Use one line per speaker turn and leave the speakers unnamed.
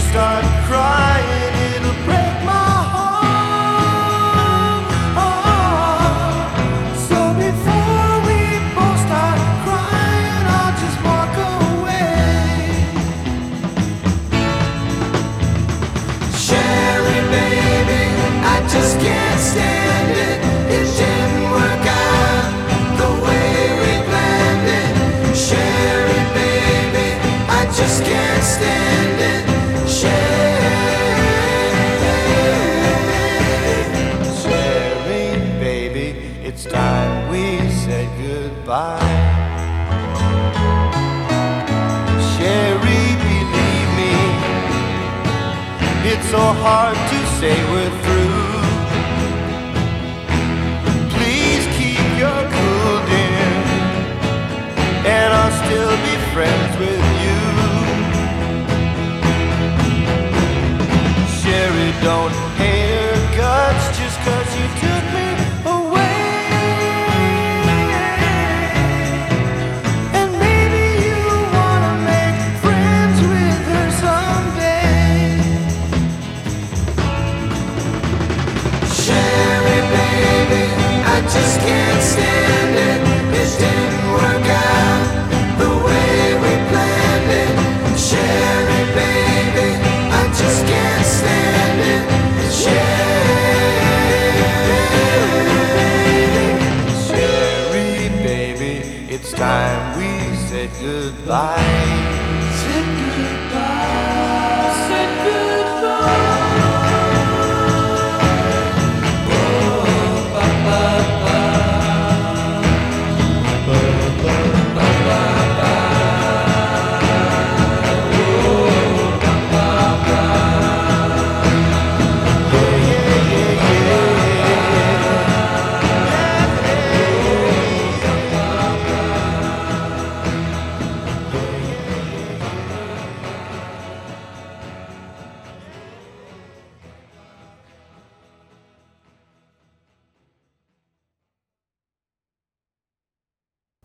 start crying, it'll break my heart. So before we both start crying, I'll just walk away. Sherry, baby, I just can't stand it. It didn't work out the way we planned it. Sherry, baby, I just can't stand it. Sherry, baby, it's time we said goodbye. Sherry, believe me, it's so hard to say we're through. Please keep your cool, dear, and I'll still be friends with